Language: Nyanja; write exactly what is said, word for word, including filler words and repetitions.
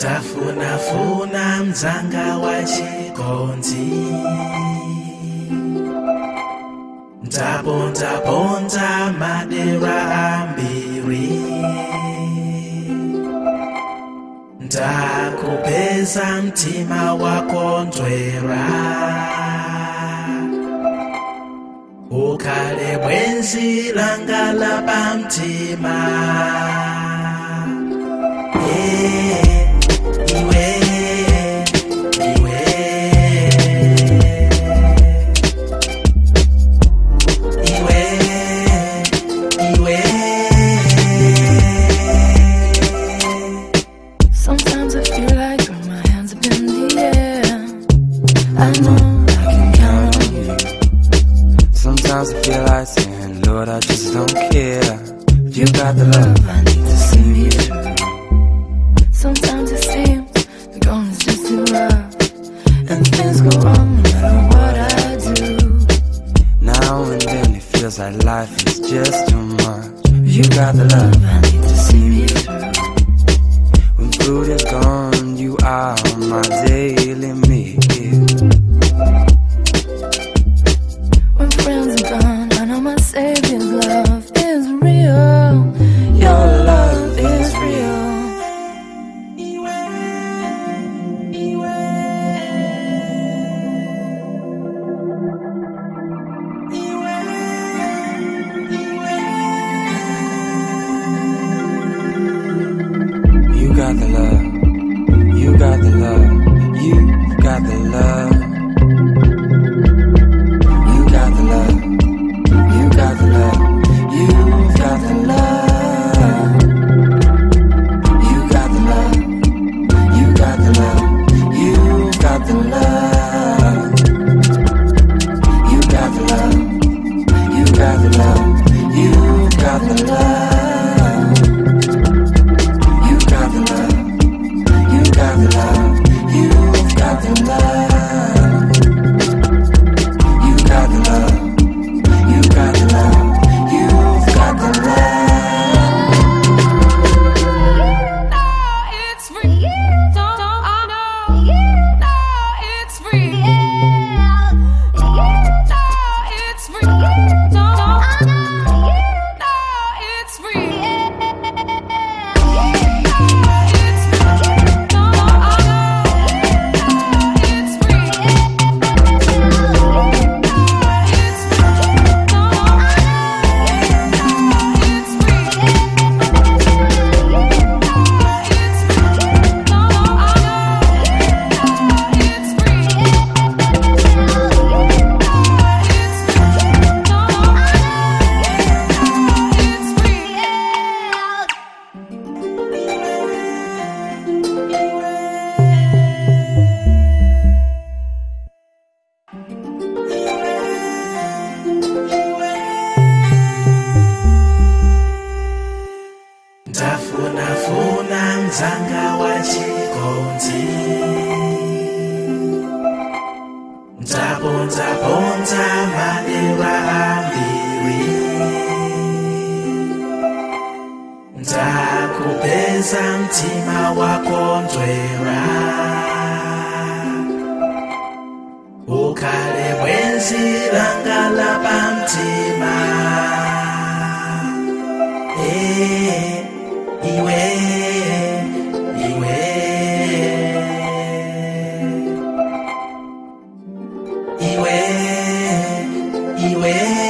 Ndafuna funa mzanga wa chikonzi, ndabonda bonda madera ambiri, ndakupeza mtima wakondwera, ukhale bwenzi langa lapamtima. Yeah. Iwe, iwe, iwe, iwe. Sometimes I feel like throwing my hands up in the air. I know I can count on you. Sometimes I feel like saying, Lord, I just don't care. You got the love I need to see me through. Sometimes it seems the going is just too rough, and things go wrong no matter what I do. Now and then it feels like life is just too much. You got the love I need to see me through. When food is gone, you are my daily meal. When friends are gone, I know my Savior's love is real. Your love is real. You got the love, you got the love, you got the love. You got the love, you got the love, you got the love. You got the love, you got the love, you got the love. You got the love, you got the love, you got the love. You got the love, you've got the love. You got the love, you got the love, you've got the love. It's free. Don't, don't, I know. You know it's free. Yeah. You know it's free. Don't, don't, I know. You know it's free. Ndafuna funa mzanga wa chikonzi, ndabonda bonda madera ambiri, ndakupeza mtima wakondwera, ukhale bwenzi langa lapamtima. Eh, iwe, iwe, iwe, iwe.